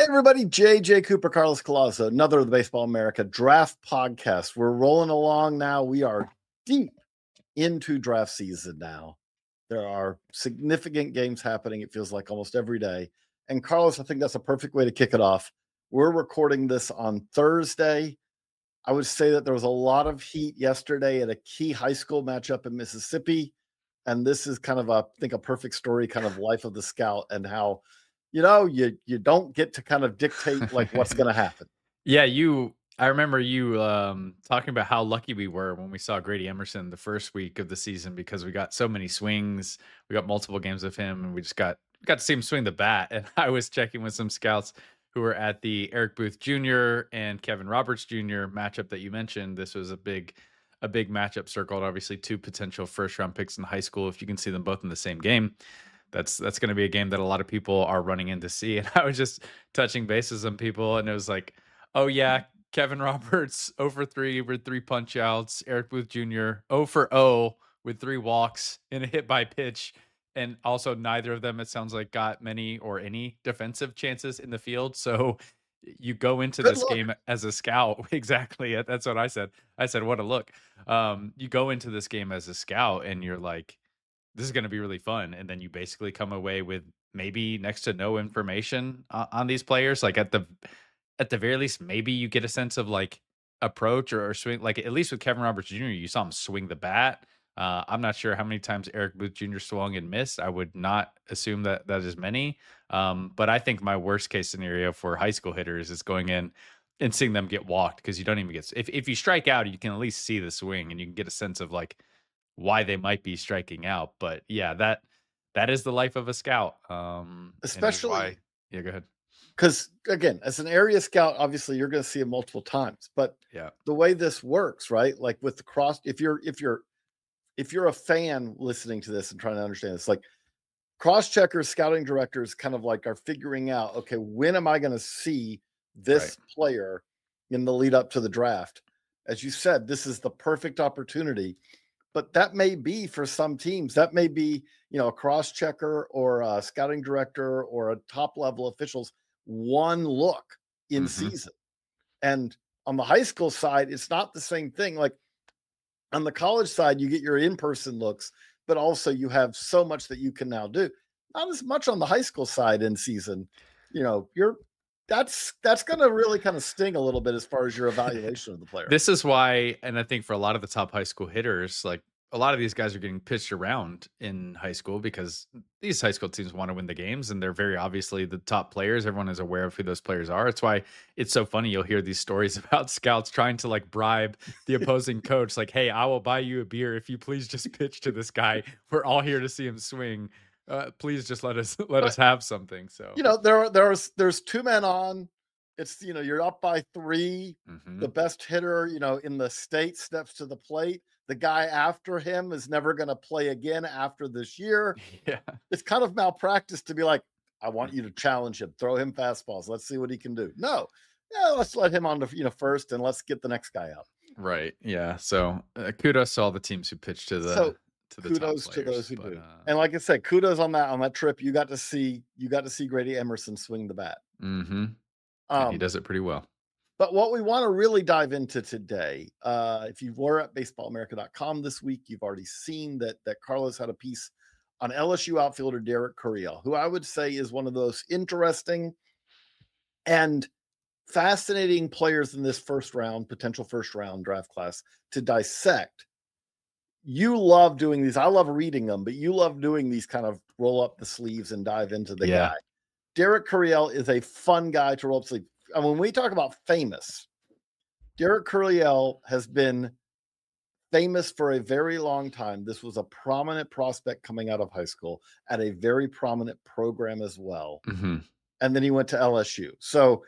Hey everybody, JJ Cooper, Carlos Collazo, another of the Baseball America Draft Podcast. We're rolling along now. We are deep into draft season now. There are significant games happening, it feels like almost every day. And Carlos, I think that's a perfect way to kick it off. We're recording this on Thursday. I would say that there was a lot of heat yesterday at a key high school matchup in Mississippi. And this is kind of I think a perfect story, kind of life of the scout and how you don't get to kind of dictate like what's going to happen. Yeah, I remember you talking about how lucky we were when we saw Grady Emerson the first week of the season because we got so many swings. We got multiple games of him and we just got to see him swing the bat. And I was checking with some scouts who were at the Eric Booth Jr. and Kevin Roberts Jr. matchup that you mentioned. This was a big matchup circled, obviously two potential first round picks in high school if you can see them both in the same game. That's going to be a game that a lot of people are running in to see. And I was just touching bases on people and it was like, oh yeah, Kevin Roberts 0 for 3 with 3 punch outs. Eric Booth Jr. 0 for 0 with 3 walks and a hit by pitch. And also neither of them, it sounds like, got many or any defensive chances in the field. So you go into this game as a scout. Exactly. That's what I said. I said, what a look. You go into this game as a scout and you're like, this is going to be really fun. And then you basically come away with maybe next to no information on these players. Like at the very least, maybe you get a sense of like approach or swing. Like at least with Kevin Roberts Jr., you saw him swing the bat. I'm not sure how many times Eric Booth Jr. swung and missed. I would not assume that is many. But I think my worst case scenario for high school hitters is going in and seeing them get walked because you don't even get. If you strike out, you can at least see the swing and you can get a sense of like why they might be striking out. But yeah, that is the life of a scout. Especially yeah, go ahead. Because again, as an area scout, obviously you're going to see it multiple times. But yeah, the way this works, right? Like with the cross, if you're a fan listening to this and trying to understand this, like cross checkers, scouting directors kind of like are figuring out, okay, when am I going to see this player in the lead up to the draft? As you said, this is the perfect opportunity. But that may be for some teams, that may be, a cross checker or a scouting director or a top level officials one look in season. And on the high school side, it's not the same thing. Like on the college side, you get your in-person looks, but also you have so much that you can now do. Not as much on the high school side in season. That's going to really kind of sting a little bit as far as your evaluation of the player. This is why, and I think for a lot of the top high school hitters, like a lot of these guys are getting pitched around in high school because these high school teams want to win the games and they're very obviously the top players. Everyone is aware of who those players are. It's why it's so funny. You'll hear these stories about scouts trying to like bribe the opposing coach. Like, hey, I will buy you a beer if you please just pitch to this guy. We're all here to see him swing. Please just let us have something. So, there's 2 men on. It's, you're up by 3. The best hitter, in the state steps to the plate. The guy after him is never going to play again after this year. Yeah. It's kind of malpractice to be like, I want you to challenge him, throw him fastballs. Let's see what he can do. No, let's let him on to, first and let's get the next guy out. Right. Yeah. So kudos to all the teams who pitched to the kudos top players, to those who do. And like I said, kudos on that trip. You got to see Grady Emerson swing the bat. He does it pretty well. But what we want to really dive into today, if you were at baseballamerica.com this week, you've already seen that Carlos had a piece on LSU outfielder Derek Curiel, who I would say is one of those interesting and fascinating players in this potential first round draft class to dissect. You love doing these. I love reading them, but you love doing these kind of roll up the sleeves and dive into the guy. Derek Curiel is a fun guy to roll up sleeves. And when we talk about famous, Derek Curiel has been famous for a very long time. This was a prominent prospect coming out of high school at a very prominent program as well. And then he went to LSU. So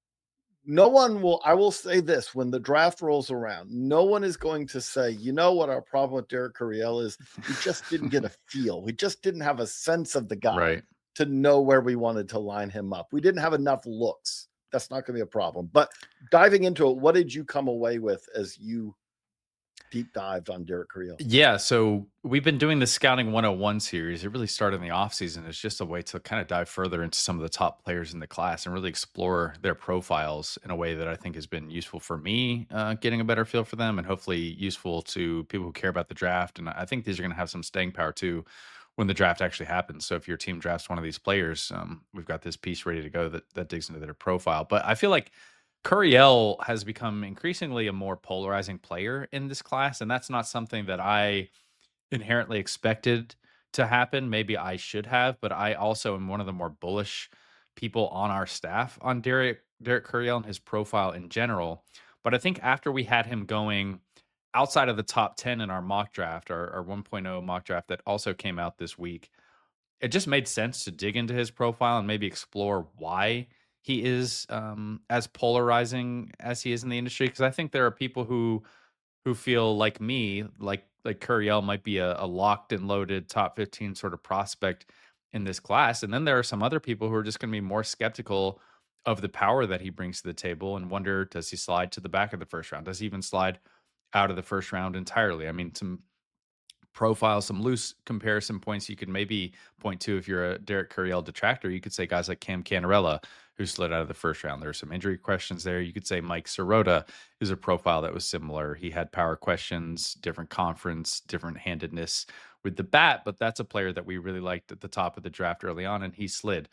I will say this, when the draft rolls around, no one is going to say, you know what our problem with Derek Curiel is? We just didn't get a feel. We just didn't have a sense of the guy to know where we wanted to line him up. We didn't have enough looks. That's not going to be a problem. But diving into it, what did you come away with as you deep dived on Derek Carriel. Yeah, so we've been doing the Scouting 101 series. It really started in the offseason. It's just a way to kind of dive further into some of the top players in the class and really explore their profiles in a way that I think has been useful for me, getting a better feel for them, and hopefully useful to people who care about the draft. And I think these are going to have some staying power too when the draft actually happens. So if your team drafts one of these players, we've got this piece ready to go that digs into their profile. But I feel like Curiel has become increasingly a more polarizing player in this class, and that's not something that I inherently expected to happen. Maybe I should have, but I also am one of the more bullish people on our staff on Derek Curiel and his profile in general. But I think after we had him going outside of the top 10 in our mock draft, our 1.0 mock draft that also came out this week, it just made sense to dig into his profile and maybe explore why he is as polarizing as he is in the industry. Because I think there are people who feel like me, like Curiel might be a locked and loaded top 15 sort of prospect in this class, and then there are some other people who are just going to be more skeptical of the power that he brings to the table and wonder, does he slide to the back of the first round? Does he even slide out of the first round entirely? I mean, some profile, some loose comparison points you could maybe point to if you're a Derek Curiel detractor. You could say guys like Cam Canarella, who slid out of the first round. There are some injury questions there. You could say Mike Sirota is a profile that was similar. He had power questions, different conference, different handedness with the bat, but that's a player that we really liked at the top of the draft early on, and he slid.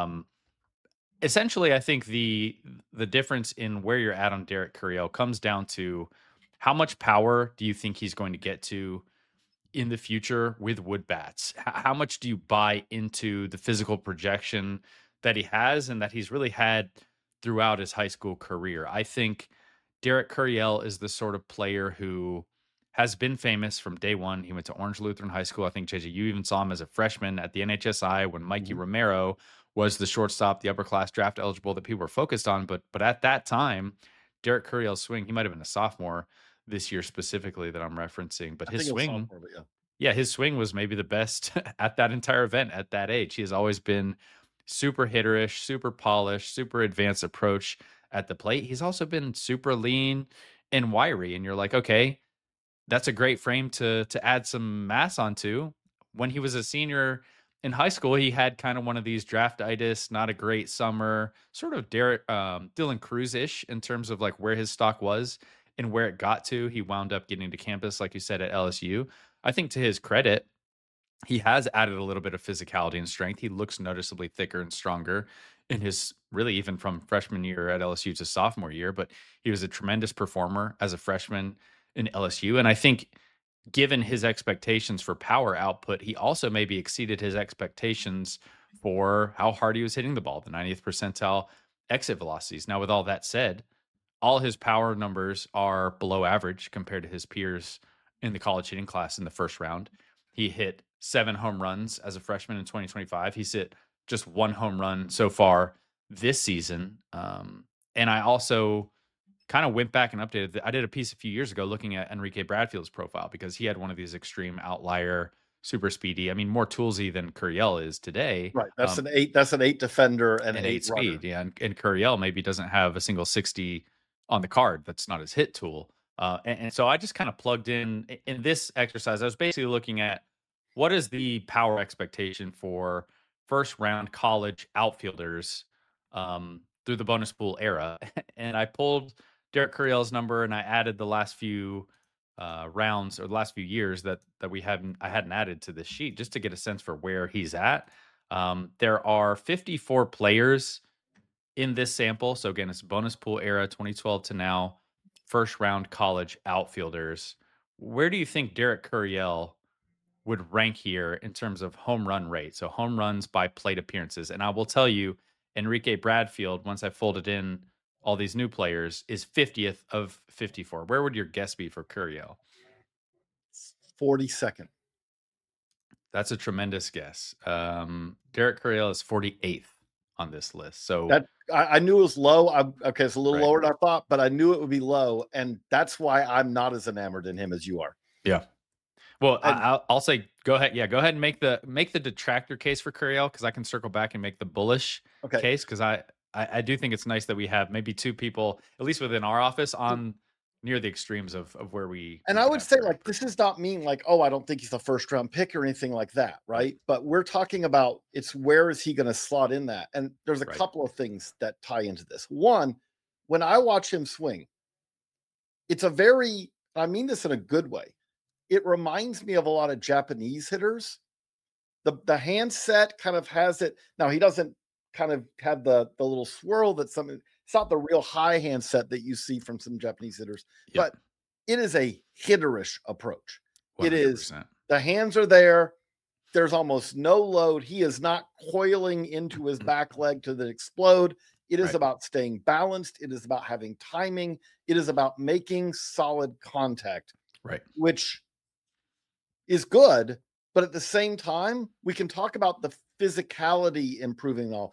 Essentially, I think the difference in where you're at on Derek Curiel comes down to how much power do you think he's going to get to in the future with wood bats? How much do you buy into the physical projection that he has and that he's really had throughout his high school career? I think Derek Curiel is the sort of player who has been famous from day one. He went to Orange Lutheran High School. I think, JJ, you even saw him as a freshman at the NHSI when Mikey Romero was the shortstop, the upper class draft eligible that people were focused on. But at that time, Derek Curiel's swing, he might have been a sophomore this year specifically that I'm referencing, but I his think it was swing, sophomore, but yeah. yeah, his swing was maybe the best at that entire event at that age. He has always been super hitterish, super polished, super advanced approach at the plate. He's also been super lean and wiry. And you're like, okay, that's a great frame to add some mass onto. When he was a senior in high school, he had kind of one of these draftitis, not a great summer, sort of Dylan Cruz-ish in terms of like where his stock was and where it got to. He wound up getting to campus, like you said, at LSU. I think to his credit, he has added a little bit of physicality and strength. He looks noticeably thicker and stronger in his really even from freshman year at LSU to sophomore year, but he was a tremendous performer as a freshman in LSU. And I think given his expectations for power output, he also maybe exceeded his expectations for how hard he was hitting the ball, the 90th percentile exit velocities. Now, with all that said, all his power numbers are below average compared to his peers in the college hitting class in the first round. He hit 7 home runs as a freshman in 2025. He's hit just 1 home run so far this season. And I also kind of went back and updated. I did a piece a few years ago looking at Enrique Bradfield's profile because he had one of these extreme outlier, super speedy. I mean, more toolsy than Curiel is today. Right. That's an 8. That's an 8 defender and 8 speed. runner. Yeah, and Curiel maybe doesn't have a single 60 on the card. That's not his hit tool. And so I just kind of plugged in this exercise. I was basically looking at what is the power expectation for first round college outfielders through the bonus pool era. And I pulled Derek Curiel's number and I added the last few rounds or the last few years that I hadn't added to this sheet just to get a sense for where he's at. There are 54 players in this sample. So again, it's bonus pool era, 2012 to now, first round college outfielders. Where do you think Derek Curiel would rank here in terms of home run rate? So home runs by plate appearances. And I will tell you, Enrique Bradfield, once I folded in all these new players, is 50th of 54. Where would your guess be for Curiel? 42nd. That's a tremendous guess. Derek Curiel is 48th on this list. So that I knew it was low. Okay, it's a little Right. lower than I thought, but I knew it would be low, and that's why I'm not as enamored in him as you are. Yeah. Well, I'll say go ahead. Yeah, go ahead and make the detractor case for Curiel because I can circle back and make the bullish case because I do think it's nice that we have maybe 2 people, at least within our office, on near the extremes of where we And I would have say, Derek like, this does not mean like, oh, I don't think he's a first round pick or anything like that, Right. right? But we're talking about it's where is he going to slot in that? And there's a Right. couple of things that tie into this. One, when I watch him swing, it's a very, I mean this in a good way. It reminds me of a lot of Japanese hitters. The handset kind of has it. Now he doesn't kind of have the little swirl that some, it's not the real high handset that you see from some Japanese hitters, Yep. but it is a hitterish approach. It is 100%. the hands are there. There's almost no load. He is not coiling into his back leg to then explode. It is Right. about staying balanced. It is about having timing. It is about making solid contact, Right. which is good. But at the same time, we can talk about the physicality improving all.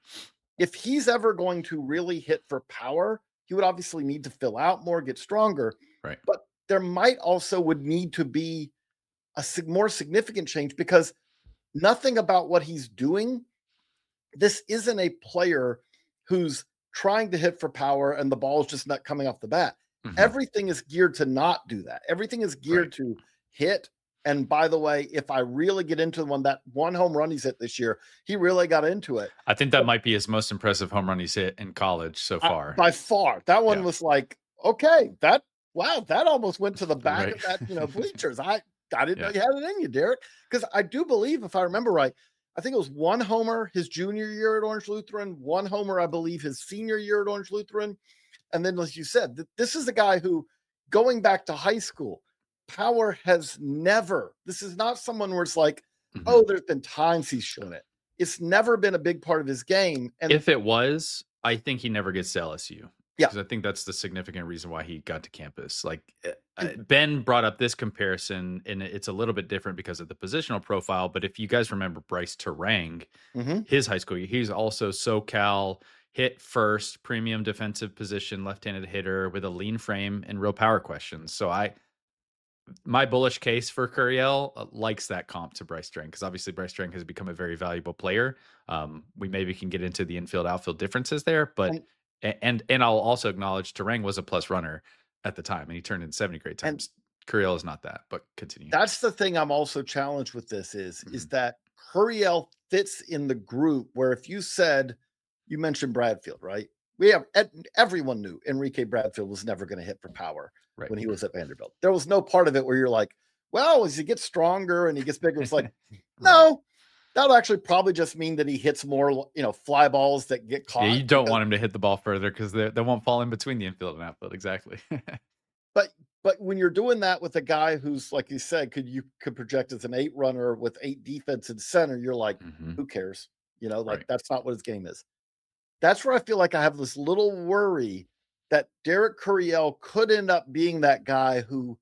If he's ever going to really hit for power, he would obviously need to fill out more, get stronger. Right. But there might also would need to be a more significant change because nothing about what he's doing. This isn't a player who's trying to hit for power and the ball is just not coming off the bat. Mhm. Everything is geared to not do that. Everything is geared Right. to hit. And by the way, if I really get into that one home run he's hit this year, he really got into it. I think that might be his most impressive home run he's hit in college so far. By far. That one Yeah. was like, okay, that almost went to the back Right. of that, bleachers. I didn't know Yeah. you had it in you, Derek. Because I do believe, if I remember right, I think it was one homer his junior year at Orange Lutheran, one homer, I believe, his senior year at Orange Lutheran. And then, as you said, this is a guy who, going back to high school, power has never, this is not someone where it's like, Mhm. oh, there's been times he's shown it. It's never been a big part of his game. And If it was, I think he never gets to LSU. Yeah. Because I think that's the significant reason why he got to campus. Like Ben brought up this comparison, and it's a little bit different because of the positional profile. But if you guys remember Bryce Terang, Mhm. his high school year, he's also SoCal, hit first, premium defensive position, left-handed hitter with a lean frame and real power questions. So my bullish case for Curiel likes that comp to Bryce Terang, because obviously Bryce Terang has become a very valuable player. We maybe can get into the infield outfield differences there, but and I'll also acknowledge Terang was a plus runner at the time, and he turned in 70 great times. Curiel is not that, but continue. That's the thing I'm also challenged with this is that Curiel fits in the group where if you said, you mentioned Bradfield, right? Everyone knew Enrique Bradfield was never going to hit for power when he was at Vanderbilt. There was no part of it where you're like, well, as he gets stronger and he gets bigger, it's like, no, that'll actually probably just mean that he hits more, fly balls that get caught. Yeah, you don't want him to hit the ball further because they won't fall in between the infield and outfield. Exactly. But when you're doing that with a guy who's, like you said, could project as an 8 runner with 8 defense in center, you're like, who cares? That's not what his game is. That's where I feel like I have this little worry that Derek Curiel could end up being that guy who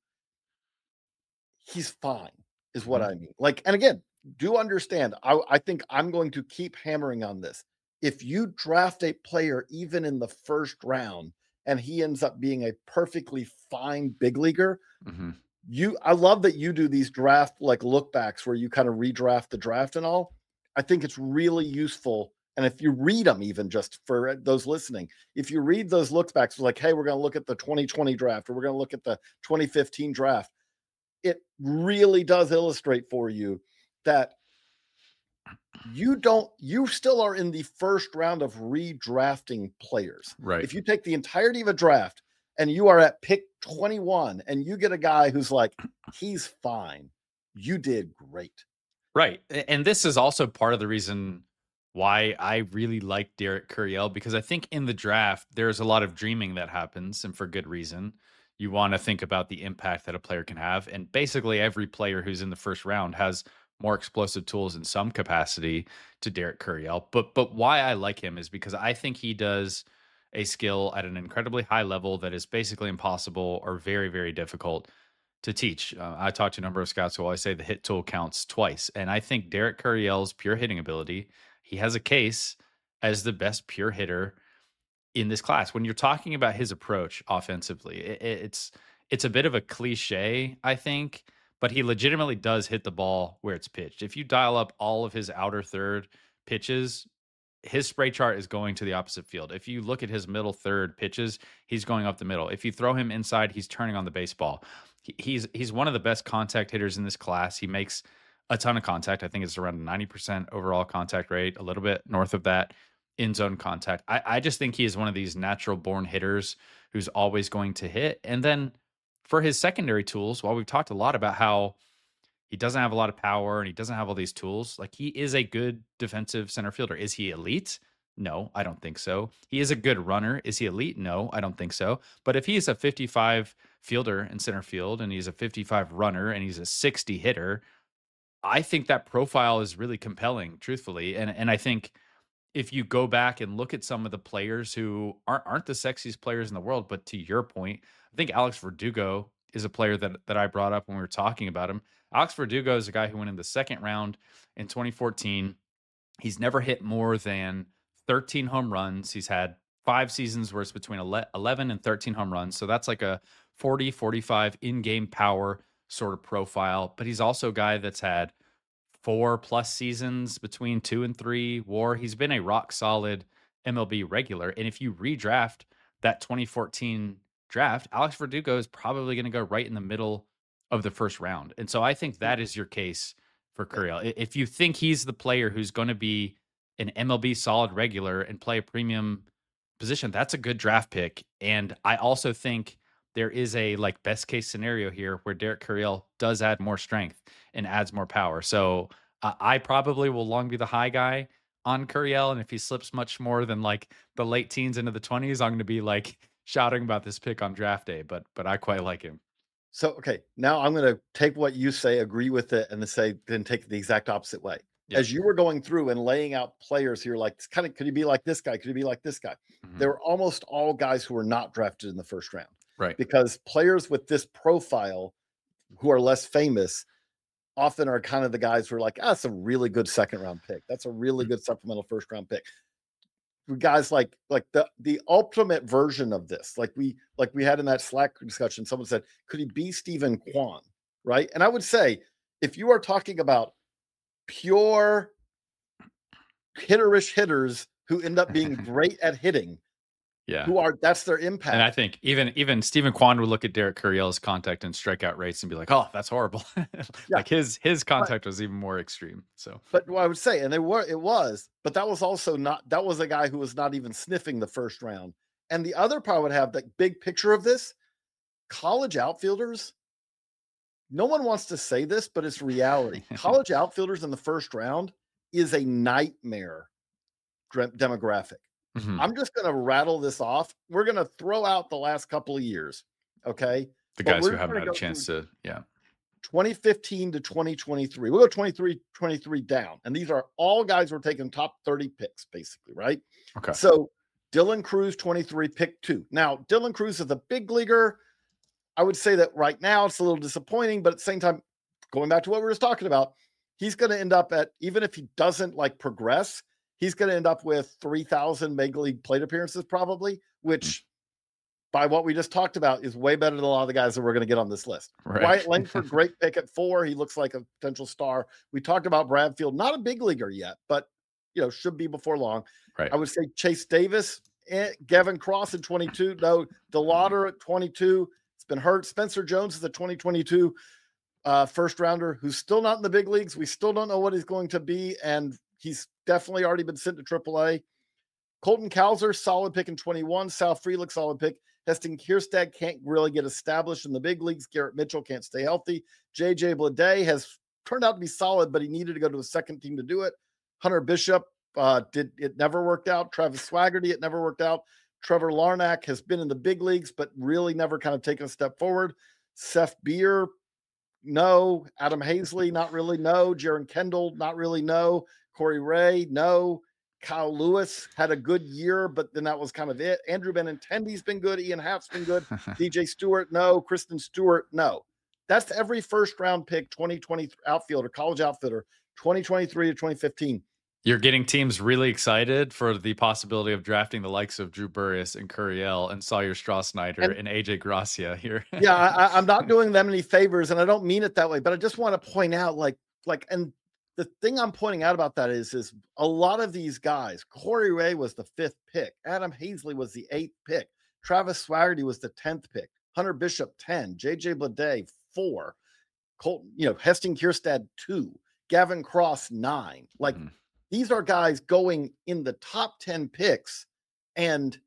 he's fine, is what I mean. And again, do understand, I think I'm going to keep hammering on this. If you draft a player even in the first round and he ends up being a perfectly fine big leaguer, I love that you do these draft look backs where you kind of redraft the draft and all. I think it's really useful. And if you read them, even just for those listening, if you read those look backs, like, hey, we're going to look at the 2020 draft, or we're going to look at the 2015 draft, it really does illustrate for you that you still are in the first round of redrafting players. Right. If you take the entirety of a draft and you are at pick 21 and you get a guy who's like, he's fine, you did great. Right. And this is also part of the reason why I really like Derek Curiel, because I think in the draft, there's a lot of dreaming that happens, and for good reason. You want to think about the impact that a player can have. And basically every player who's in the first round has more explosive tools in some capacity to Derek Curiel. But why I like him is because I think he does a skill at an incredibly high level that is basically impossible or very, very difficult to teach. I talked to a number of scouts who always say the hit tool counts twice. And I think Derek Curiel's pure hitting ability, he has a case as the best pure hitter in this class. When you're talking about his approach offensively, it's a bit of a cliche, I think, but he legitimately does hit the ball where it's pitched. If you dial up all of his outer third pitches, his spray chart is going to the opposite field. If you look at his middle third pitches, he's going up the middle. If you throw him inside, he's turning on the baseball. He's one of the best contact hitters in this class. He makes a ton of contact. I think it's around 90% overall contact rate, a little bit north of that in zone contact. I just think he is one of these natural born hitters who's always going to hit. And then for his secondary tools, while we've talked a lot about how he doesn't have a lot of power and he doesn't have all these tools, like he is a good defensive center fielder. Is he elite? No, I don't think so. He is a good runner. Is he elite? No, I don't think so. But if he's a 55 fielder in center field and he's a 55 runner and he's a 60 hitter, I think that profile is really compelling, truthfully. And I think if you go back and look at some of the players who aren't the sexiest players in the world, but to your point, I think Alex Verdugo is a player that I brought up when we were talking about him. Alex Verdugo is a guy who went in the second round in 2014. He's never hit more than 13 home runs. He's had 5 seasons where it's between 11 and 13 home runs. So that's like a 40, 45 in-game power sort of profile. But he's also a guy that's had 4+ seasons between 2 and 3 WAR. He's been a rock solid MLB regular. And if you redraft that 2014 draft, Alex Verdugo is probably going to go right in the middle of the first round. And so I think that is your case for Gurriel. If you think he's the player who's going to be an MLB solid regular and play a premium position, that's a good draft pick. And I also think there is a like best case scenario here where Derek Gurriel does add more strength and adds more power. So I probably will long be the high guy on Gurriel. And if he slips much more than like the late teens into the 20s, I'm going to be like shouting about this pick on draft day, but I quite like him. So, okay, now I'm going to take what you say, agree with it, and then take it the exact opposite way. Yep. As you were going through and laying out players here, like kind of, could he be like this guy? Could he be like this guy? Mm-hmm. They were almost all guys who were not drafted in the first round. Right. Because players with this profile who are less famous often are kind of the guys who are like, that's a really good second round pick. That's a really good supplemental first round pick. Guys like the ultimate version of this, like we had in that Slack discussion, someone said, could he be Stephen Kwan? Right. And I would say, if you are talking about pure hitterish hitters who end up being great at hitting, that's their impact. And I think even Stephen Kwan would look at Derek Gurriel's contact and strikeout rates and be like, oh, that's horrible. Like his contact was even more extreme. So, but what I would say, but that was also that was a guy who was not even sniffing the first round. And the other part would have the big picture of this: college outfielders. No one wants to say this, but it's reality. College outfielders in the first round is a nightmare demographic. Mm-hmm. I'm just going to rattle this off. We're going to throw out the last couple of years. Okay. The guys who haven't had a chance to, 2015 to 2023. We'll go 23 down. And these are all guys who are taking top 30 picks, basically, right? Okay. So Dylan Crews, 23, pick 2. Now, Dylan Crews is a big leaguer. I would say that right now it's a little disappointing, but at the same time, going back to what we were just talking about, he's going to end up at, even if he doesn't like progress, he's going to end up with 3,000 Major League plate appearances probably, which by what we just talked about is way better than a lot of the guys that we're going to get on this list. Right. Wyatt Langford, great pick at 4. He looks like a potential star. We talked about Bradfield, not a big leaguer yet, but should be before long. Right. I would say Chase Davis, Gavin Cross at 22. No, DeLauder at 22. It's been hurt. Spencer Jones is the 2022 first rounder who's still not in the big leagues. We still don't know what he's going to be, and he's definitely already been sent to AAA. Colton Cowser, solid pick in 21. Sal Frelick, solid pick. Heston Kjerstad can't really get established in the big leagues. Garrett Mitchell can't stay healthy. J.J. Bleday has turned out to be solid, but he needed to go to a second team to do it. Hunter Bishop, it never worked out. Travis Swaggerty, it never worked out. Trevor Larnach has been in the big leagues, but really never kind of taken a step forward. Seth Beer, no. Adam Hazley, not really, no. Jaron Kendall, not really, no. Corey Ray, no. Kyle Lewis had a good year, but then that was kind of it. Andrew Benintendi's been good. Ian Happ's been good. DJ Stewart, no. Kristen Stewart, no. That's every first round pick, 2020 outfielder, college outfielder, 2023 to 2015. You're getting teams really excited for the possibility of drafting the likes of Drew Burress and Gurriel and Sawyer Strasnider and AJ Gracia here. Yeah, I'm not doing them any favors, and I don't mean it that way, but I just want to point out, and the thing I'm pointing out about that is a lot of these guys, Corey Ray was the 5th pick, Adam Hazley was the 8th pick, Travis Swaggerty was the 10th pick, Hunter Bishop 10, JJ Bleday 4, Colton, Heston Kierstad 2, Gavin Cross 9. Like these are guys going in the top 10 picks, and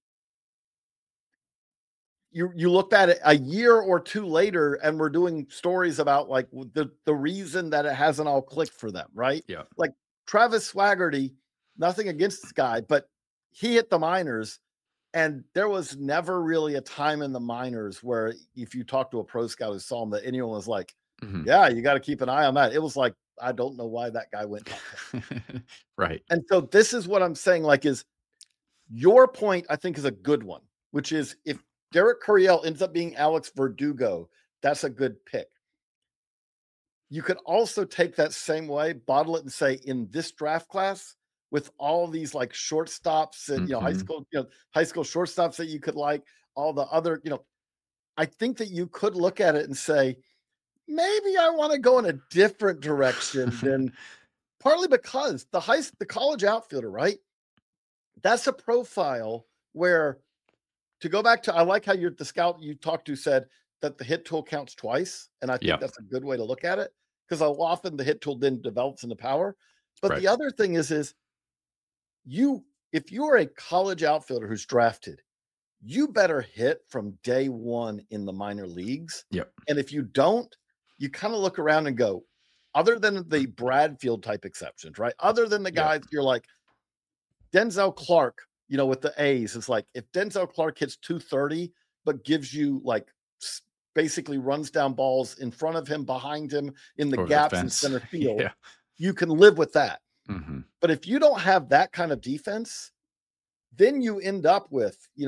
you looked at it a year or two later, and we're doing stories about like the reason that it hasn't all clicked for them, right? Yeah. Like Travis Swaggerty, nothing against this guy, but he hit the minors, and there was never really a time in the minors where if you talk to a pro scout who saw him, that anyone was like, yeah, you got to keep an eye on that. It was like, I don't know why that guy went. Right. And so this is what I'm saying, like, is your point, I think, is a good one, which is if Derek Curiel ends up being Alex Verdugo, that's a good pick. You could also take that same way, bottle it, and say, in this draft class, with all these like shortstops and high school shortstops that you could like, all the other, I think that you could look at it and say, maybe I want to go in a different direction than partly because the college outfielder, right? That's a profile where, to go back to, I like how the scout you talked to said that the hit tool counts twice. And I think that's a good way to look at it, because often the hit tool then develops into power. But the other thing is if you are a college outfielder who's drafted, you better hit from day one in the minor leagues. Yep. And if you don't, you kind of look around and go, other than the Bradfield type exceptions, right? Other than the guys you're like, Denzel Clark, with the A's, it's like if Denzel Clark hits 230, but gives you like basically runs down balls in front of him, behind him, in the gaps in center field, you can live with that. But if you don't have that kind of defense, then you end up with, you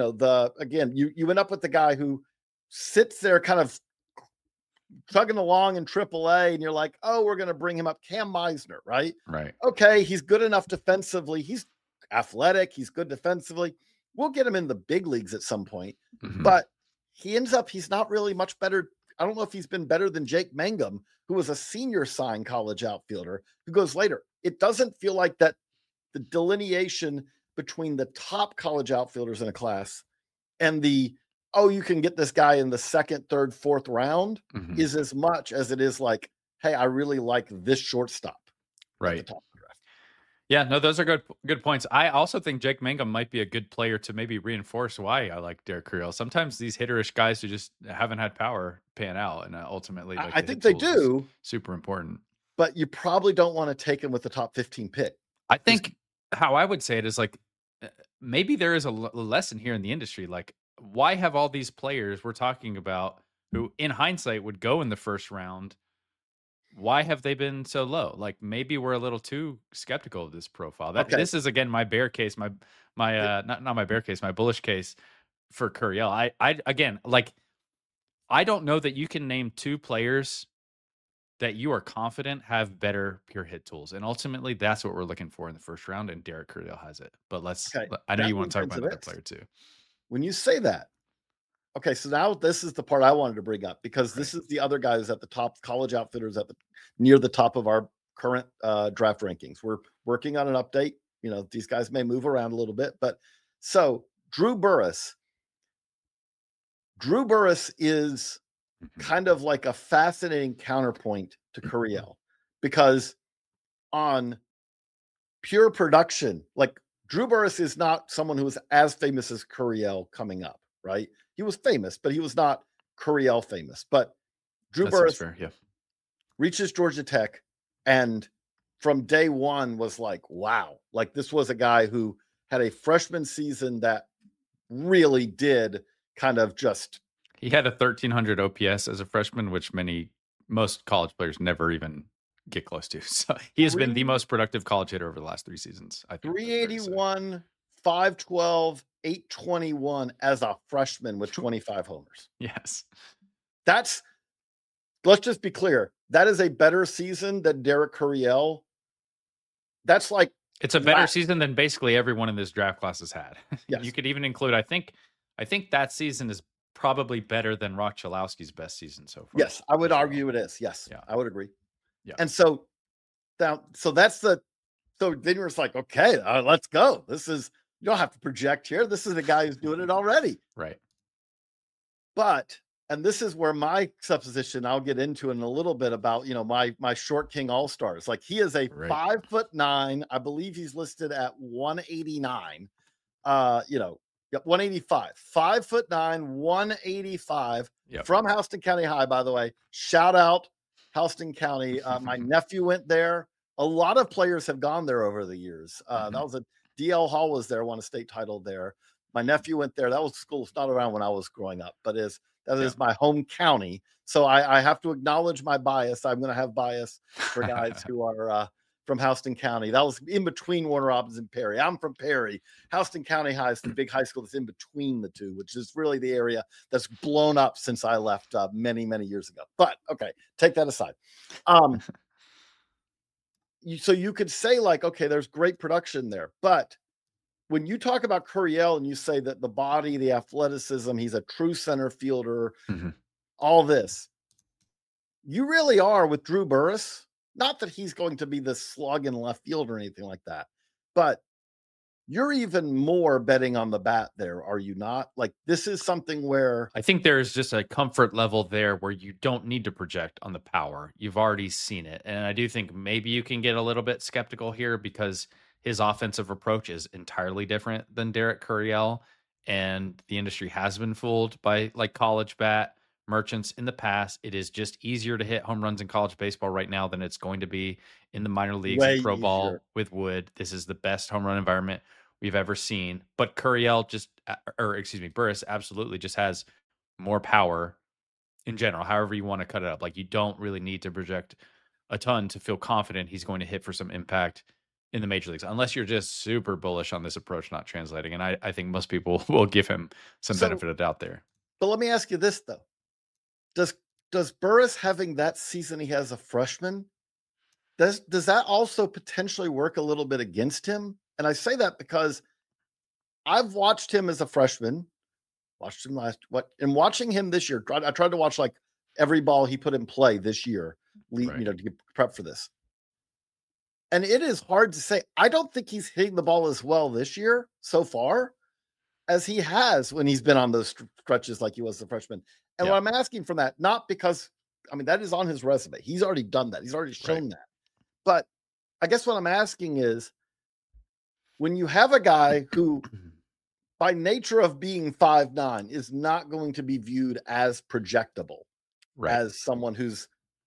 end up with the guy who sits there kind of chugging along in AAA, and you're like, oh, we're going to bring him up. Cam Meisner, right? Right. Okay, he's good enough defensively. He's athletic. He's good defensively. We'll get him in the big leagues at some point. But he's not really much better. I don't know if he's been better than Jake Mangum, who was a senior sign college outfielder who goes later. It doesn't feel like that the delineation between the top college outfielders in a class and you can get this guy in the 2nd, 3rd, 4th round is as much as it is like, hey, I really like this shortstop. Right. At the top of the draft. Yeah, no, those are good points. I also think Jake Mangum might be a good player to maybe reinforce why I like Derek Curiel. Sometimes these hitterish guys who just haven't had power pan out, and ultimately, I think they do. Super important. But you probably don't want to take him with the top 15 pick. I think how I would say it is like, maybe there is a lesson here in the industry. Like, why have all these players we're talking about who in hindsight would go in the 1st round? Why have they been so low? Like, maybe we're a little too skeptical of this profile. This is again my bear case, my not my bear case, my bullish case for Curiel. I again, like, I don't know that you can name 2 players that you are confident have better pure hit tools, and ultimately that's what we're looking for in the 1st round. And Derek Curiel has it. But I know you want to talk about another player too. When you say that, okay, so now this is the part I wanted to bring up, because this is the other guy who's at the top, college outfitters near the top of our current draft rankings. We're working on an update. These guys may move around a little bit, but so Drew Burress is kind of like a fascinating counterpoint to Curiel, because on pure production, like, Drew Burress is not someone who is as famous as Curiel coming up, right? He was famous, but he was not Curiel famous. But Drew Burress reaches Georgia Tech, and from day one was like, wow, like this was a guy who had a freshman season that really did kind of just. He had a 1,300 OPS as a freshman, which most college players never even get close to. So he has been the most productive college hitter over the last 3 seasons. I think 381, 512, 821 as a freshman with 25 homers. Yes. Let's just be clear. That is a better season than Derek Curiel. That's like, it's a better season than basically everyone in this draft class has had. Yes. You could even include, I think that season is probably better than Rock Chalowski's best season so far. Yes, I would argue it is. Yes, yeah. I would agree. Yeah. And so Now, so that's the so then you're just like, okay, let's go. This is you don't have to project here. This is the guy who's doing it already. Right. But and this is where my supposition I'll get into in a little bit about my short king all stars. Like he is a Right. 5'9". I believe he's listed at 189. Yep, 185. 5'9", 185 Yep. from Houston County High, by the way. Shout out Houston County. My nephew went there. A lot of players have gone there over the years. That was a DL Hall was there, won a state title there. My nephew went there. That was school. It's not around when I was growing up, but that is my home county. So I have to acknowledge my bias. I'm going to have bias for guys who are from Houston County. That was in between Warner Robins and Perry. I'm from Perry. Houston County High is the big high school that's in between the two, which is really the area that's blown up since I left many, many years ago. But okay, take that aside. So you could say like, okay, there's great production there, but when you talk about Curiel and you say that the body, the athleticism, he's a true center fielder, all this, you really are with Drew Burress. Not that he's going to be the slug in left field or anything like that, but you're even more betting on the bat there, are you not? Like this is something where I think there's just a comfort level there where you don't need to project on the power. You've already seen it. And I do think maybe you can get a little bit skeptical here because his offensive approach is entirely different than Derek Curiel. And the industry has been fooled by like college bat merchants in the past. It is just easier to hit home runs in college baseball right now than it's going to be in the minor leagues way and pro ball easier. with Wood. This is the best home run environment we've ever seen. But Curiel Burress absolutely just has more power in general, however you want to cut it up. Like you don't really need to project a ton to feel confident he's going to hit for some impact in the major leagues, unless you're just super bullish on this approach not translating. And I think most people will give him some benefit of doubt there. But let me ask you this though. Does Burress having that season he has a freshman, does that also potentially work a little bit against him? And I say that because I've watched him as a freshman, watched him watching him this year. I tried to watch like every ball he put in play this year, to get prep for this. And it is hard to say. I don't think he's hitting the ball as well this year so far as he has when he's been on those stretches like he was a freshman. And what I'm asking from that, not because, that is on his resume. He's already done that. He's already shown that. But I guess what I'm asking is when you have a guy who, by nature of being 5'9", is not going to be viewed as projectable, as someone who's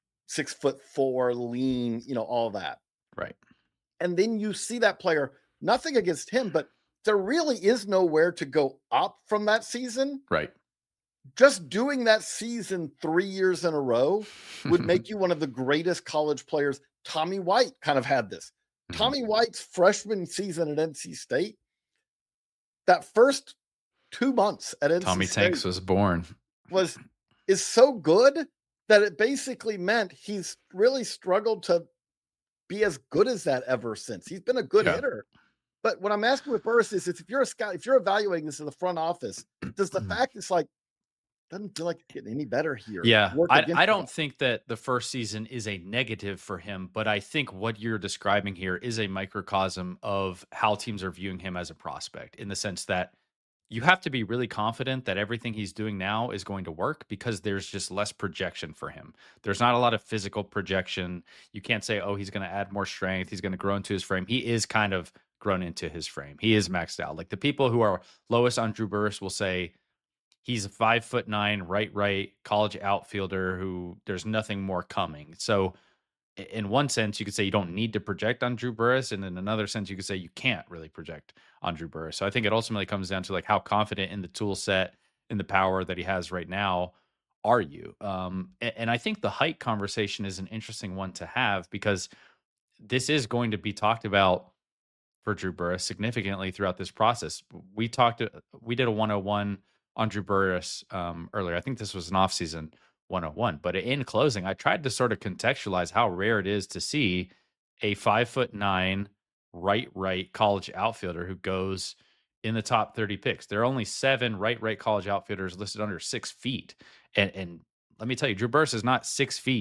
6'4", lean, all that. Right. And then you see that player, nothing against him, but there really is nowhere to go up from that season. Right. Just doing that season 3 years in a row would make you one of the greatest college players. Tommy White kind of had this. Tommy White's freshman season at NC State, that first 2 months at NC Tommy State Tanks was born. is so good that it basically meant he's really struggled to be as good as that ever since. He's been a good hitter. But what I'm asking with Burress is if you're a scout, if you're evaluating this in the front office, does the fact it's like, doesn't feel like it's getting any better here? Yeah, I don't think that the first season is a negative for him, but I think what you're describing here is a microcosm of how teams are viewing him as a prospect, in the sense that you have to be really confident that everything he's doing now is going to work because there's just less projection for him. There's not a lot of physical projection. You can't say, oh, he's going to add more strength, he's going to grow into his frame. He is kind of grown into his frame. He is maxed out. Like the people who are lowest on Drew Burress will say he's a 5'9" right college outfielder who there's nothing more coming. So in one sense, you could say you don't need to project on Drew Burress, and in another sense, you could say you can't really project on Drew Burress. So I think it ultimately comes down to like how confident in the tool set, in the power that he has right now, are you? And I think the height conversation is an interesting one to have because this is going to be talked about for Drew Burress significantly throughout this process. We did a 101 on Drew Burress earlier. I think this was an offseason 101. But in closing, I tried to sort of contextualize how rare it is to see a 5'9" right college outfielder who goes in the top 30 picks. There are only 7 right college outfielders listed under 6 feet. And let me tell you, Drew Burress is not 6 feet.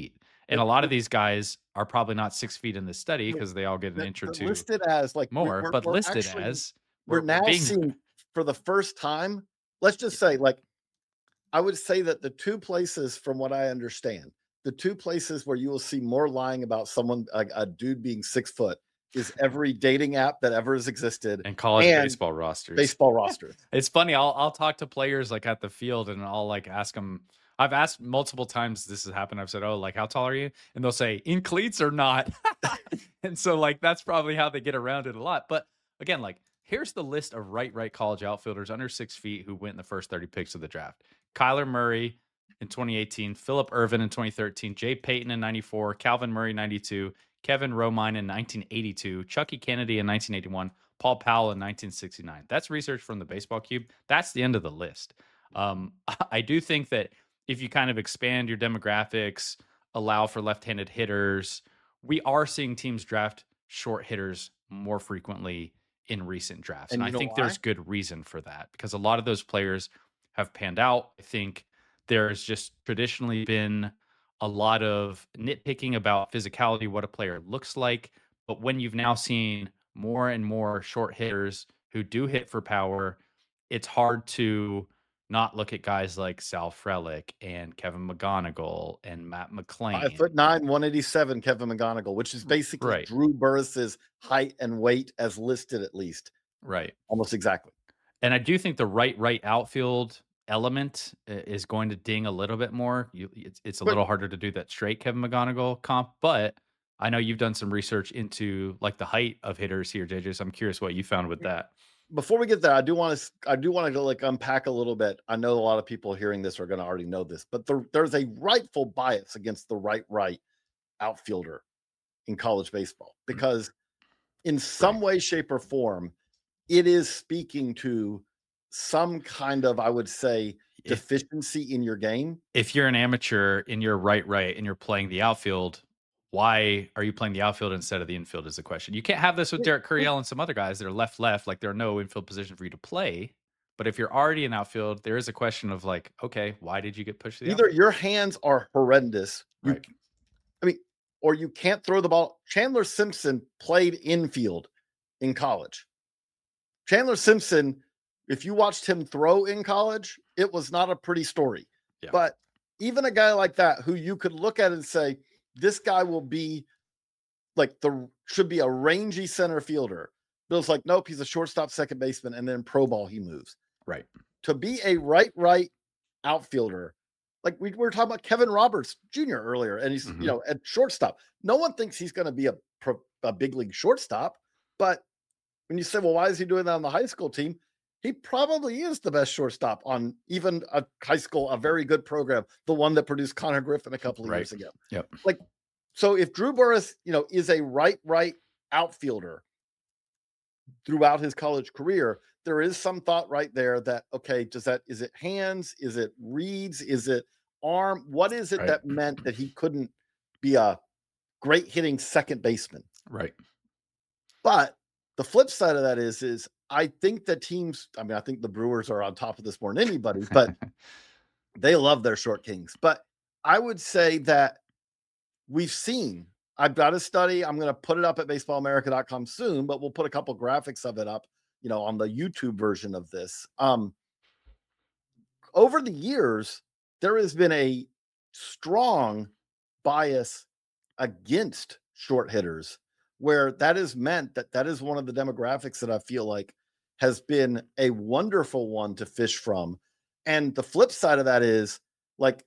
And a lot of these guys are probably not 6 feet in this study because they all get an inch or They're two listed as like more, but we're listed actually as we're we're now being seeing for the first time. Let's just say, like, I would say that the two places, from what I understand, the two places where you will see more lying about someone, a dude being 6 foot, is every dating app that ever has existed in college and baseball rosters. baseball rosters. It's funny. I'll talk to players like at the field and I'll like ask them. I've asked multiple times this has happened. I've said, "Oh, like how tall are you?" And they'll say, "In cleats or not." And so like that's probably how they get around it a lot. But again, like here's the list of right college outfielders under 6 feet who went in the first 30 picks of the draft. Kyler Murray in 2018, Philip Irvin in 2013, Jay Payton in 94, Calvin Murray 92, Kevin Romine in 1982, Chucky Kennedy in 1981, Paul Powell in 1969. That's research from the Baseball Cube. That's the end of the list. I do think that if you kind of expand your demographics, allow for left-handed hitters, we are seeing teams draft short hitters more frequently in recent drafts. And I think there's good reason for that because a lot of those players have panned out. I think there's just traditionally been a lot of nitpicking about physicality, what a player looks like. But when you've now seen more and more short hitters who do hit for power, it's hard to not look at guys like Sal Frelick and Kevin McGonigal and Matt McClain. 5'9", 187, Kevin McGonigal, which is basically Right. Drew Burress's height and weight as listed, at least. Right. Almost exactly. And I do think the right outfield element is going to ding a little bit more. It's a little harder to do that straight Kevin McGonigal comp, but I know you've done some research into like the height of hitters here, JJ. So I'm curious what you found with that. Before we get there, I do want to go like unpack a little bit. I know a lot of people hearing this are going to already know this, but there's a rightful bias against the right outfielder in college baseball because in some way, shape, or form, it is speaking to some kind of, I would say, deficiency in your game. If you're an amateur and you're right, and you're playing the outfield, why are you playing the outfield instead of the infield is the question. You can't have this with Derek Curiel and some other guys that are left, like there are no infield position for you to play. But if you're already in outfield, there is a question of like, okay, why did you get pushed to the Either outfield? your hands are horrendous. Right. Or you can't throw the ball. Chandler Simpson played infield in college. Chandler Simpson, if you watched him throw in college, it was not a pretty story. Yeah. But even a guy like that, who you could look at and say, this guy will be like should be a rangy center fielder. Bill's like, nope, he's a shortstop, second baseman, and then pro ball he moves. Right. To be a right outfielder, like we were talking about Kevin Roberts Jr. earlier, and he's at shortstop. No one thinks he's going to be a big league shortstop, but when you say, well, why is he doing that on the high school team? He probably is the best shortstop on even a high school, a very good program, the one that produced Connor Griffin a couple of years ago. Yep. Like, so if Drew Burress, is a right outfielder throughout his college career, there is some thought right there that, okay, is it hands? Is it reads? Is it arm? What is it that meant that he couldn't be a great hitting second baseman? Right. But the flip side of that is I think that teams, I think the Brewers are on top of this more than anybody, but they love their short kings. But I would say that we've seen, I've got a study, I'm going to put it up at baseballamerica.com soon, but we'll put a couple graphics of it up, on the YouTube version of this. Over the years, there has been a strong bias against short hitters, where that is meant that is one of the demographics that I feel like has been a wonderful one to fish from. And the flip side of that is the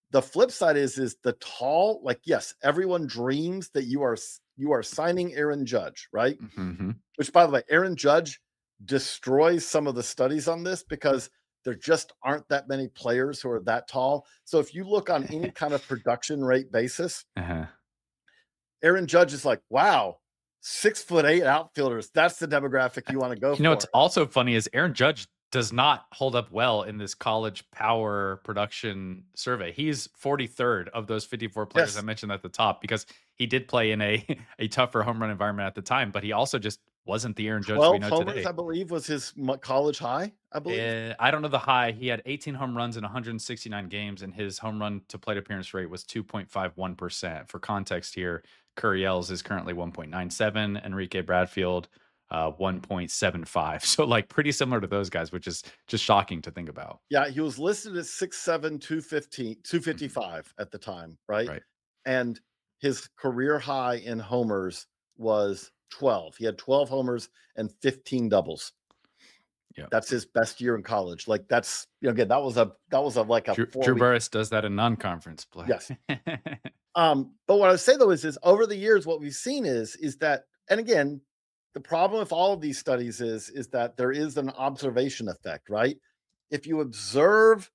tall, like, yes, everyone dreams that you are signing Aaron Judge, right? Mm-hmm. Which, by the way, Aaron Judge destroys some of the studies on this because there just aren't that many players who are that tall. So if you look on any kind of production rate basis, Aaron Judge is like, wow, 6'8" outfielders. That's the demographic you want to go for. What's also funny is Aaron Judge does not hold up well in this college power production survey. He's 43rd of those 54 players I mentioned at the top because he did play in a tougher home run environment at the time, but he also just wasn't the Aaron Judge we 12 know homers, today. I believe, was his college high, I believe. I don't know the high. He had 18 home runs in 169 games, and his home run to plate appearance rate was 2.51%. For context here, Curiel's is currently 1.97, Enrique Bradfield 1.75. So like pretty similar to those guys, which is just shocking to think about. Yeah, he was listed as 6'7", 215, Mhm. 255 at the time, right? Right. And his career high in homers was 12. He had 12 homers and 15 doubles. Yeah. That's his best year in college. Like that's, again, that was a like a Drew 4 week. Burris does that in non-conference play. Yes. But what I would say though is over the years, what we've seen is that, and again, the problem with all of these studies is that there is an observation effect, right? If you observe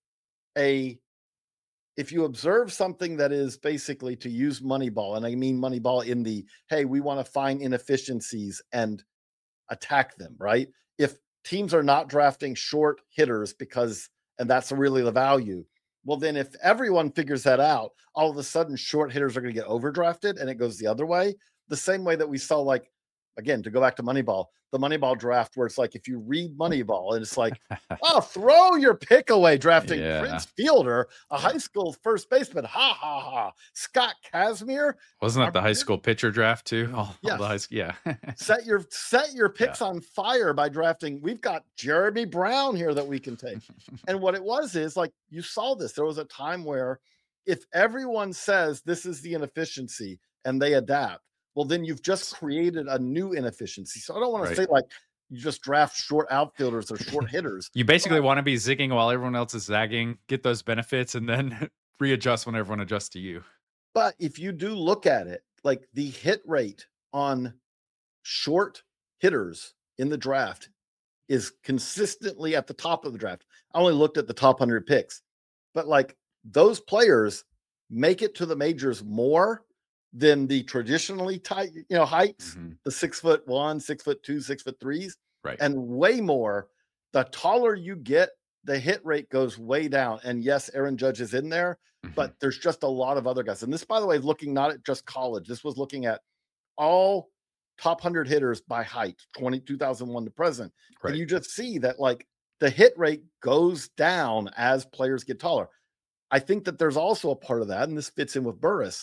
something that is basically, to use Moneyball, and I mean Moneyball in the, hey, we want to find inefficiencies and attack them, right? If teams are not drafting short hitters and that's really the value, well, then if everyone figures that out, all of a sudden short hitters are going to get overdrafted and it goes the other way. The same way that we saw, like, again, to go back to Moneyball, the Moneyball draft, where it's like, if you read Moneyball and it's like, oh, throw your pick away drafting Prince Fielder, a high school first baseman. Ha, ha, ha. Scott Kazmir. Wasn't that the high school pitcher draft too? Yes. Yeah. set your picks on fire by drafting. We've got Jeremy Brown here that we can take. And what it was is, like, you saw this. There was a time where if everyone says this is the inefficiency and they adapt, well, then you've just created a new inefficiency. So I don't want to say like you just draft short outfielders or short hitters. You basically want to be zigging while everyone else is zagging, get those benefits, and then readjust when everyone adjusts to you. But if you do look at it, like the hit rate on short hitters in the draft is consistently at the top of the draft. I only looked at the top 100 picks, but like those players make it to the majors more than the traditionally tight, heights, the 6'1", 6'2", 6'3", right? And way more. The taller you get, the hit rate goes way down. And yes, Aaron Judge is in there, but there's just a lot of other guys. And this, by the way, is looking not at just college. This was looking at all top 100 hitters by height, 2001 to present. Right. And you just see that, like, the hit rate goes down as players get taller. I think that there's also a part of that, and this fits in with Burris.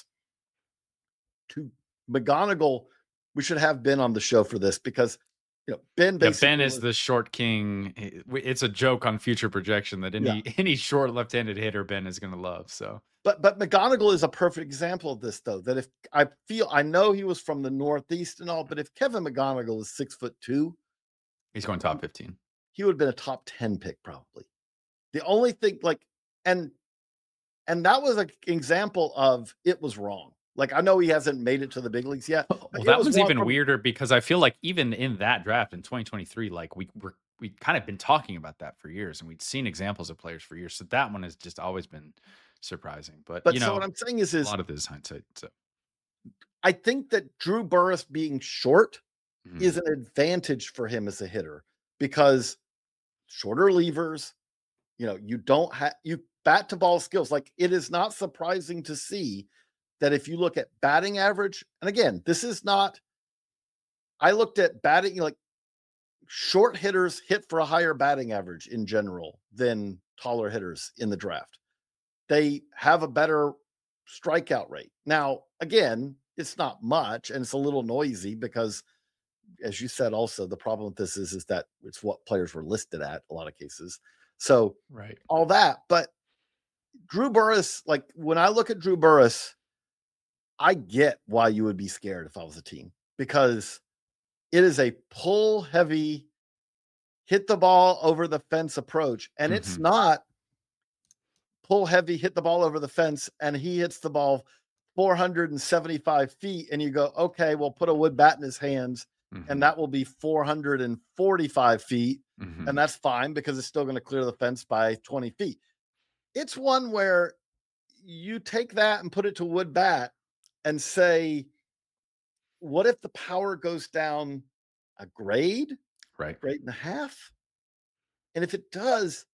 To McGonigal, we should have Ben on the show for this, because Ben is the short king. It's a joke on future projection that any short left-handed hitter Ben is going to love. So, but McGonigal is a perfect example of this, though. That if I know he was from the Northeast and all, but if Kevin McGonigal is 6'2", he's going top 15. He would have been a top 10 pick probably. The only thing, like, and that was an example of it was wrong. Like, I know he hasn't made it to the big leagues yet. Well, that was even weirder, because I feel like even in that draft in 2023, like we kind of been talking about that for years, and we'd seen examples of players for years. So that one has just always been surprising. But so what I'm saying is a lot of this is hindsight. So I think that Drew Burris being short is an advantage for him as a hitter, because shorter levers, you don't have bat to ball skills. Like, it is not surprising to see that if you look at batting average, and again, this is not, I looked at batting, like, short hitters hit for a higher batting average in general than taller hitters in the draft. They have a better strikeout rate. Now, again, it's not much, and it's a little noisy because, as you said, also the problem with this is that it's what players were listed at a lot of cases. So all that, but Drew Burris, like, when I look at Drew Burris, I get why you would be scared if I was a team, because it is a pull heavy, hit the ball over the fence approach. And it's not pull heavy, hit the ball over the fence, and he hits the ball 475 feet. And you go, okay, well, put a wood bat in his hands, and that will be 445 feet. And that's fine, because it's still going to clear the fence by 20 feet. It's one where you take that and put it to wood bat and say, what if the power goes down a grade, grade and a half? And if it does,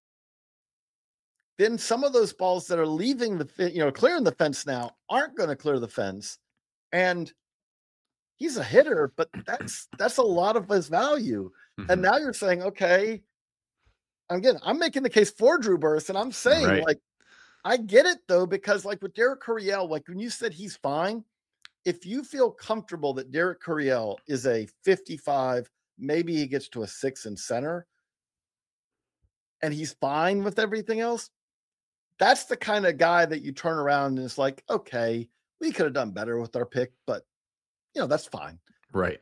then some of those balls that are leaving clearing the fence now aren't going to clear the fence. And he's a hitter, but that's a lot of his value. And Mhm. now you're saying, okay, again, I'm making the case for Drew Burress, and I'm saying, Right. like, I get it though, because like with Derek Coryell, like when you said he's fine, if you feel comfortable that Derek Coryell is a 55, maybe he gets to a 6 in center, and he's fine with everything else, that's the kind of guy that you turn around and it's like, okay, we could have done better with our pick, but that's fine. Right.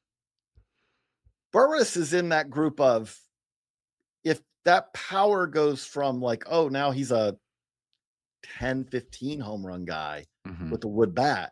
Burris is in that group of, if that power goes from like, oh, now he's a 10, 15 home run guy Mhm. with a wood bat.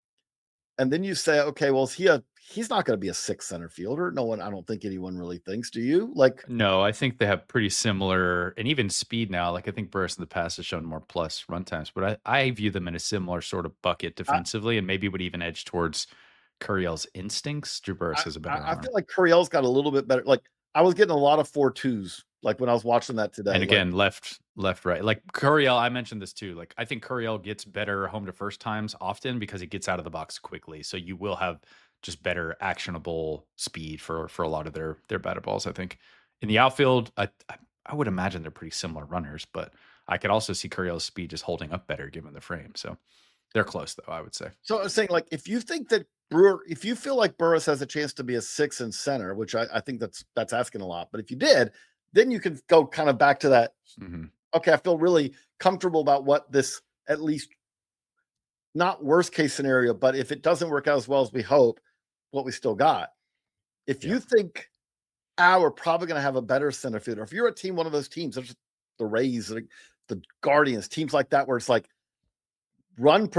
And then you say, okay, well, he's not going to be a 6 center fielder. No one, I don't think anyone really thinks, do you? Like, No, I think they have pretty similar and even speed now. Like I think Burris in the past has shown more plus run times, but I view them in a similar sort of bucket I, defensively and maybe would even edge towards Curiel's instincts. Drew Burris has a better I arm. feel like Coryell's got a little bit better. Like, I was getting a lot of 4.2s, like when I was watching that And today. Like, again, left, right. Like Curiel, I mentioned this too. Like I think Curiel gets better home to first times often because he gets out of the box quickly. So you will have just better actionable speed for a lot of their batted balls. I think in the outfield, I would imagine they're pretty similar runners, but I could also see Curiel's speed just holding up better given the frame. So they're close though, I would say. so I was saying, like, if you think that if you feel like Burris has a chance to be a 6 in center, which I think that's asking a lot, but if you did, then you can go kind of back to that. Hmm. Okay, I feel really comfortable about what this, at least not worst case scenario, but if it doesn't work out as well as we hope, what we still got. If Yeah. you think, we're probably going to have a better center fielder, if you're a team, one of those teams, there's the Rays, the Guardians, teams like that, where it's like run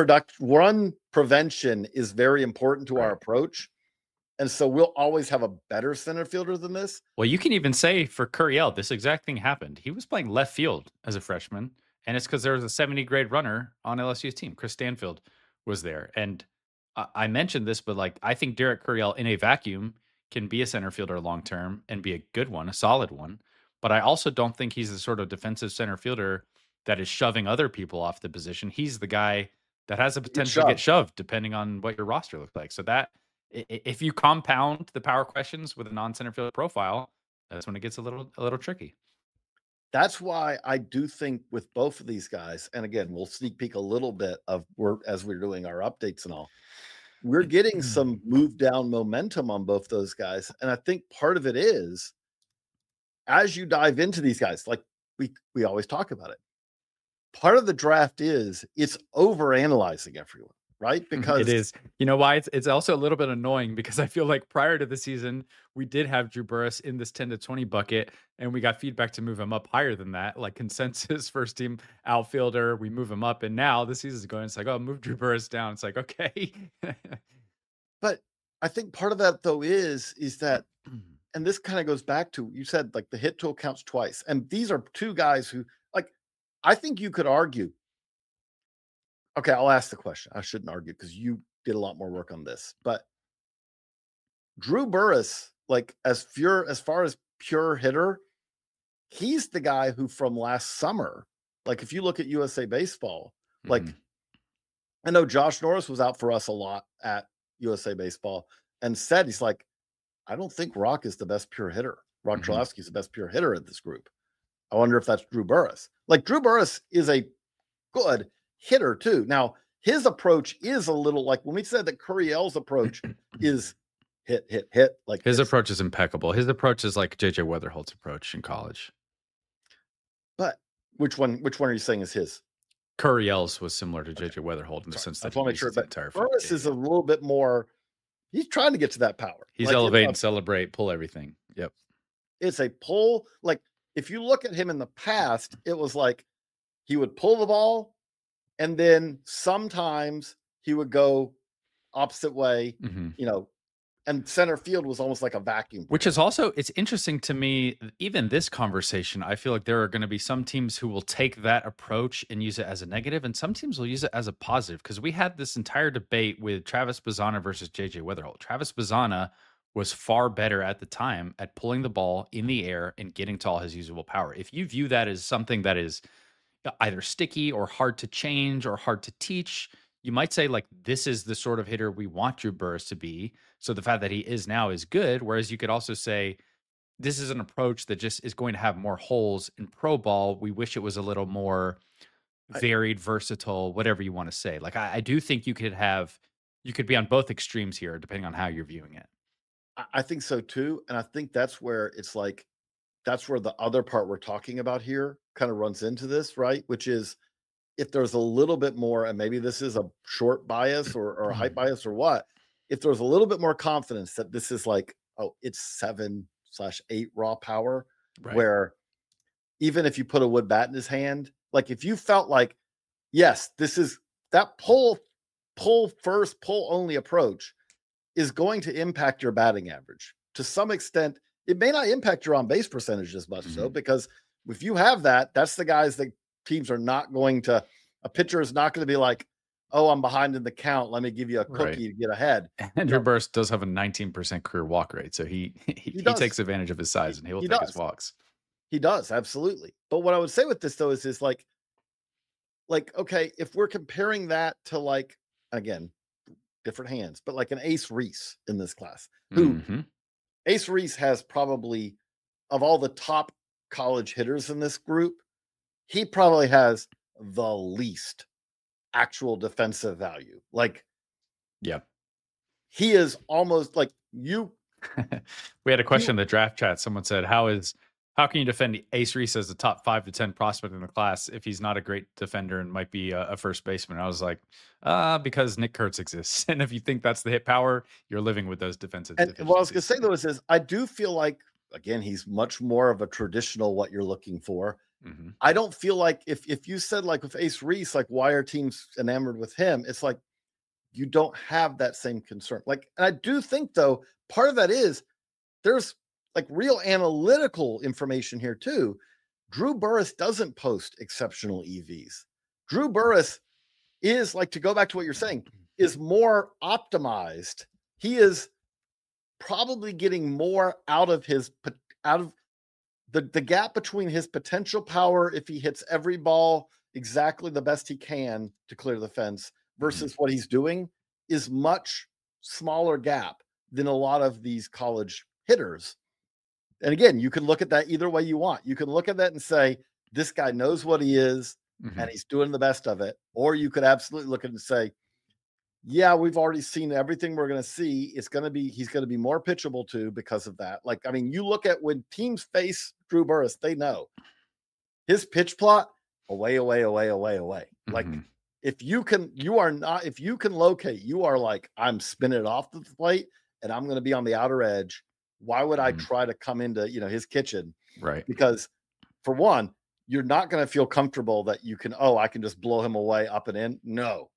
prevention is very important to our Right. approach. And so we'll always have a better center fielder than this. Well, you can even say for Curiel, this exact thing happened. He was playing left field as a freshman, and it's because there was a 70 grade runner on LSU's team. Chris Stanfield was there. And I mentioned this, but like I think Derek Curiel in a vacuum can be a center fielder long term and be a good one, a solid one. But I also don't think he's the sort of defensive center fielder that is shoving other people off the position. He's the guy that has the He gets potential to get shoved. shoved depending on what your roster looks like. So that if you compound the power questions with a non-center field profile, that's when it gets a little tricky. That's why I do think with both of these guys, and again, we'll sneak peek a little bit of work as we're doing our updates and all. We're getting some move down momentum on both those guys. And I think part of it is, as you dive into these guys, like we always talk about it, part of the draft is it's over analyzing everyone, right? It Because is. You know why? It's also a little bit annoying because I feel like prior to the season, we did have Drew Burris in this 10 to 20 bucket, and we got feedback to move him up higher than that, like consensus first team outfielder. We move him up, and now the season's going. It's like, oh, move Drew Burris down. It's like, okay. but I think part of that though is that, and this kind of goes back to, you said like the hit tool counts twice. And these are two guys who, like, I think you could argue. Okay, I'll ask the question. I shouldn't argue because you did a lot more work on this. But Drew Burris, like, as far as pure hitter, he's the guy who from last summer, like if you look at USA Baseball, like Mhm. I know Josh Norris was out for us a lot at USA Baseball and said, he's like, I don't think Rock is the best pure hitter. Rock Mhm. Chalowski is the best pure hitter in this group. I wonder if that's Drew Burris. Like, Drew Burris is a good hitter too. Now, his approach is a little like when we said that Curiel's approach is hit, hit, hit. Like, His approach is impeccable. His approach is like JJ Weatherholt's approach in college. but which one are you saying is his? Curiel's was similar to JJ Weatherholt in the sense I that just he want to make sure. uses the But entire field. Burris is a little bit more. He's trying to get to that power. He's Like, elevate and celebrate, pull everything. Yep. it's a pull. Like, if you look at him in the past, it was like he would pull the ball, and then sometimes he would go opposite way. Mhm. And center field was almost like a vacuum. Which is also, it's interesting to me, even this conversation, I feel like there are going to be some teams who will take that approach and use it as a negative, and some teams will use it as a positive. Because we had this entire debate with Travis Bazzana versus JJ Weatherholt. Travis Bazzana was far better at the time at pulling the ball in the air and getting to all his usable power. If you view that as something that is either sticky or hard to change or hard to teach, you might say like this is the sort of hitter we want Drew Burress to be. So the fact that he is now is good. Whereas you could also say this is an approach that just is going to have more holes in pro ball. We wish it was a little more I, varied, versatile, whatever you want to say. Like I do think you could be on both extremes here, depending on how you're viewing it. I think so too. And I think that's where it's like, that's where the other part we're talking about here kind of runs into this, right? Which is if there's a little bit more, and maybe this is a short bias or a height bias or what, if there's a little bit more confidence that this is like, oh, it's 7/8 raw power, Right. where even if you put a wood bat in his hand, like if you felt like, yes, this is that pull first, pull only approach is going to impact your batting average to some extent. It may not impact your on base percentage as much, so because if you have that, that's the guys that teams are not going to. A pitcher is not going to be like, "Oh, I'm behind in the count. Let me give you a cookie to get ahead." And Drew Burress does have a 19% career walk rate, so he takes advantage of his size and he'll take his walks. He does, absolutely. But what I would say with this though is like okay, if we're comparing that to like, again, different hands, but like an Ace Reese in this class, who Ace Reese has probably, of all the top college hitters in this group, he probably has the least actual defensive value. Like, yeah, he is almost like you. We had a question in the draft chat. Someone said, how can you defend Ace Reese as a top 5 to 10 prospect in the class if he's not a great defender and might be a first baseman? I was like, because Nick Kurtz exists. And if you think that's the hit power, you're living with those defensive deficiencies. What I was going to say, though, is I do feel like, again, he's much more of a traditional what you're looking for. I don't feel like if you said like with Ace Reese, like why are teams enamored with him? It's like you don't have that same concern. Like, and I do think though, part of that is there's like real analytical information here too. Drew Burress doesn't post exceptional EVs. Drew Burress is, like, to go back to what you're saying, is more optimized. He is probably getting more out of the gap between his potential power if he hits every ball exactly the best he can to clear the fence versus what he's doing is much smaller gap than a lot of these college hitters. And again, you can look at that either way you want. You can look at that and say, this guy knows what he is and he's doing the best of it. Or you could absolutely look at it and say, yeah, we've already seen everything we're going to see. He's going to be more pitchable too because of that. Like, I mean, you look at when teams face Drew Burress, they know his pitch plot away. Like, if you can locate, you are like, I'm spinning it off the plate and I'm going to be on the outer edge. Why would I try to come into, his kitchen? Right. Because for one, you're not going to feel comfortable that you can, I can just blow him away up and in. No.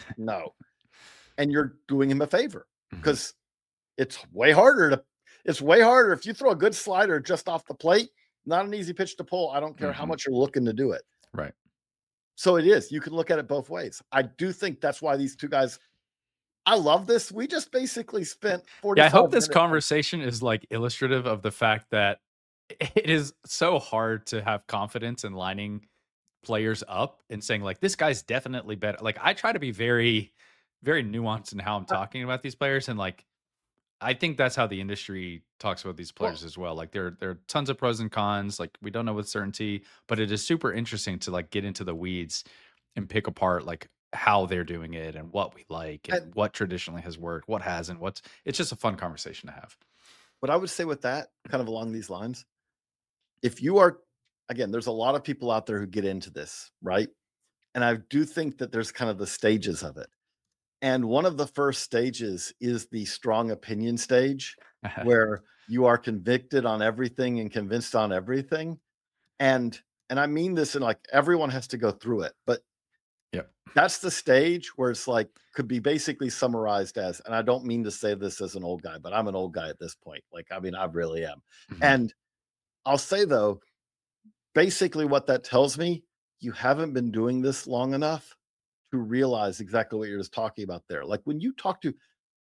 And you're doing him a favor because it's way harder if you throw a good slider just off the plate, not an easy pitch to pull. I don't care how much you're looking to do it. Right. So it is, you can look at it both ways. I do think that's why these two guys, I love this. We just basically spent 40 minutes. I hope this conversation is like illustrative of the fact that it is so hard to have confidence in lining players up and saying like, this guy's definitely better. Like, I try to be very, very nuanced in how I'm talking about these players. And like, I think that's how the industry talks about these players as well. Like there are tons of pros and cons. Like we don't know with certainty, but it is super interesting to like get into the weeds and pick apart like how they're doing it and what we like and what traditionally has worked, what hasn't, it's just a fun conversation to have. What I would say with that, kind of along these lines, if you are, again, there's a lot of people out there who get into this, right? And I do think that there's kind of the stages of it. And one of the first stages is the strong opinion stage where you are convicted on everything and convinced on everything. And I mean this in like, everyone has to go through it, but that's the stage where it's like, could be basically summarized as, and I don't mean to say this as an old guy, but I'm an old guy at this point. Like, I mean, I really am. And I'll say though, basically what that tells me, you haven't been doing this long enough to realize exactly what you're just talking about there. Like when you talk to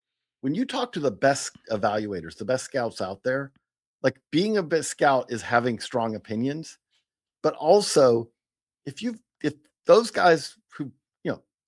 the best evaluators, the best scouts out there, like being a best scout is having strong opinions, but also if those guys who,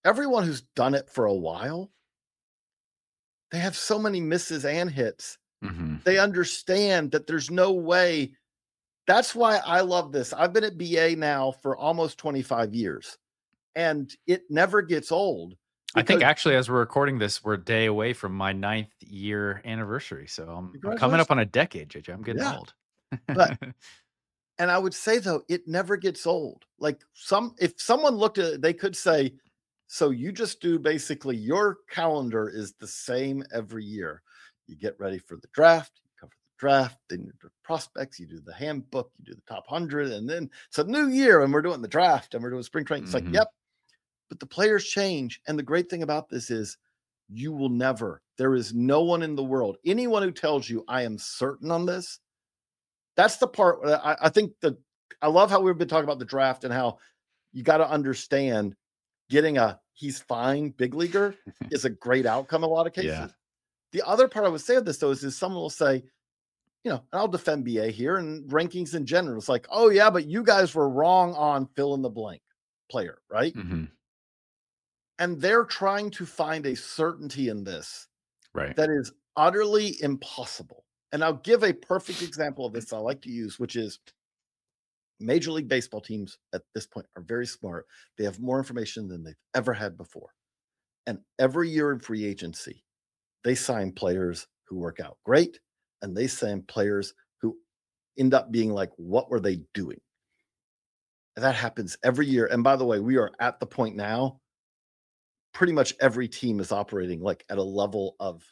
everyone who's done it for a while, they have so many misses and hits. Mm-hmm. They understand that there's no way. That's why I love this. I've been at BA now for almost 25 years, and it never gets old. I think Because actually, as we're recording this, we're a day away from my 9th year anniversary. So I'm coming up congratulations. on a decade, JJ. I'm getting Yeah. old. But and I would say though, it never gets old. Like if someone looked at it, they could say, so you just do basically your calendar is the same every year. You get ready for the draft, you cover the draft, then you do prospects, you do the handbook, you do the top 100, and then it's a new year and we're doing the draft and we're doing spring training. It's like, yep. But the players change. And the great thing about this is you will never, there is no one in the world, anyone who tells you I am certain on this. That's the part I think that I love how we've been talking about the draft and how you got to understand getting a he's fine big leaguer is a great outcome in a lot of cases. Yeah. The other part I would say of this though is someone will say, and I'll defend BA here and rankings in general. It's like, oh yeah, but you guys were wrong on fill in the blank player, right? Mm-hmm. And they're trying to find a certainty in this that is utterly impossible. And I'll give a perfect example of this I like to use, which is Major League Baseball teams at this point are very smart. They have more information than they've ever had before. And every year in free agency, they sign players who work out great, and they sign players who end up being like, what were they doing? And that happens every year. And by the way, we are at the point now, pretty much every team is operating like at a level of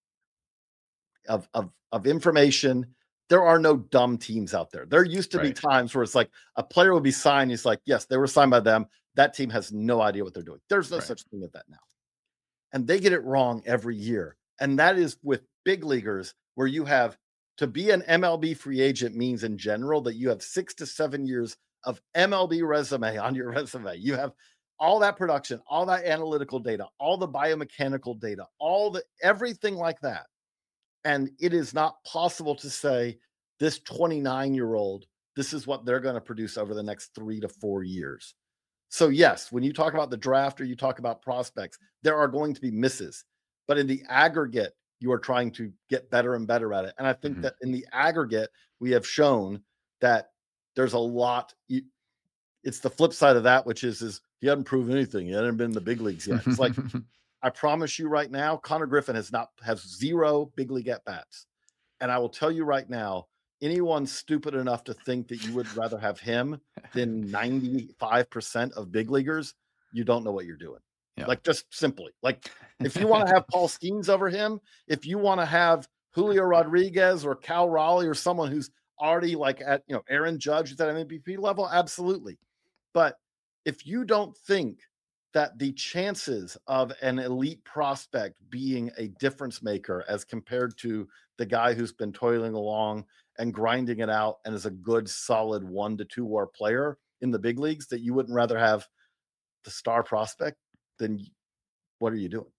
information. There are no dumb teams out there. There used to be times where it's like a player would be signed. It's like, yes, they were signed by them. That team has no idea what they're doing. There's no such thing as that now. And they get it wrong every year. And that is with big leaguers, where you have to be an MLB free agent means in general that you have 6 to 7 years of MLB resume on your resume. You have all that production, all that analytical data, all the biomechanical data, everything like that. And it is not possible to say this 29-year-old, this is what they're going to produce over the next 3 to 4 years. So yes, when you talk about the draft or you talk about prospects, there are going to be misses, but in the aggregate, you are trying to get better and better at it. And I think that in the aggregate, we have shown that there's a lot. It's the flip side of that, which is he hasn't proven anything. He hasn't been in the big leagues yet. It's like, I promise you right now, Connor Griffin has 0 big league at bats. And I will tell you right now, anyone stupid enough to think that you would rather have him than 95% of big leaguers, you don't know what you're doing. Yeah. Like, just simply, like, if you want to have Paul Skeens over him, if you want to have Julio Rodriguez or Cal Raleigh or someone who's already like at, Aaron Judge is at an MVP level, absolutely. But if you don't think that the chances of an elite prospect being a difference maker as compared to the guy who's been toiling along and grinding it out and is a good, solid 1 to 2 WAR player in the big leagues, that you wouldn't rather have the star prospect, then what are you doing?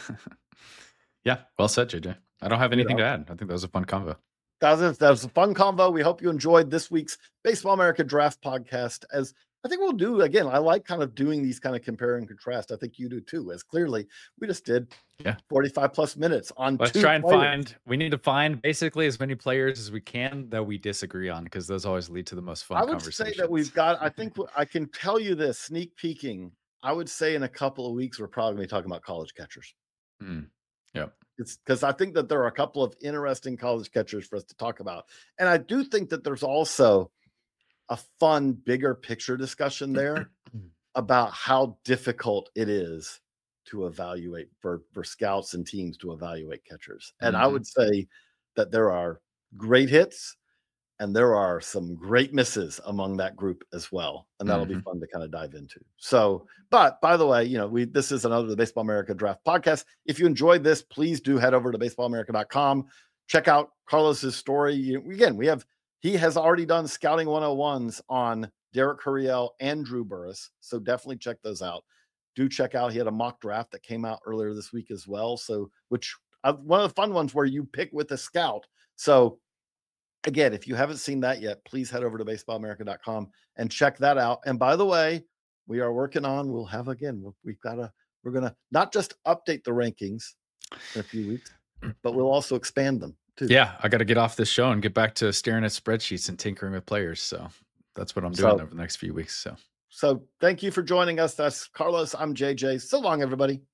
Yeah, well said, JJ. I don't have anything to add. I think that was a fun convo. That was a fun convo. We hope you enjoyed this week's Baseball America Draft podcast. As I think we'll do again. I like kind of doing these kind of compare and contrast. I think you do too, as clearly we just did 45 plus minutes on Let's try and we need to find basically as many players as we can that we disagree on, because those always lead to the most fun conversations. I would say that we've got, I think I can tell you this, sneak peeking, I would say in a couple of weeks, we're probably going to be talking about college catchers. Yep. It's because I think that there are a couple of interesting college catchers for us to talk about. And I do think that there's also a fun, bigger picture discussion there about how difficult it is to evaluate for scouts and teams to evaluate catchers. And I would say that there are great hits and there are some great misses among that group as well. And that'll be fun to kind of dive into. So, but by the way, this is another the Baseball America Draft podcast. If you enjoyed this, please do head over to baseballamerica.com. Check out Carlos's story. Again, he has already done scouting 101s on Derek Hurriel and Drew Burress. So definitely check those out. Do check out, he had a mock draft that came out earlier this week as well. So, which one of the fun ones where you pick with a scout. So again, if you haven't seen that yet, please head over to baseballamerica.com and check that out. And by the way, we are working on, we've got We're going to not just update the rankings in a few weeks, but we'll also expand them too. Yeah, I got to get off this show and get back to staring at spreadsheets and tinkering with players. So that's what I'm doing over the next few weeks. So thank you for joining us. That's Carlos. I'm JJ. So long, everybody.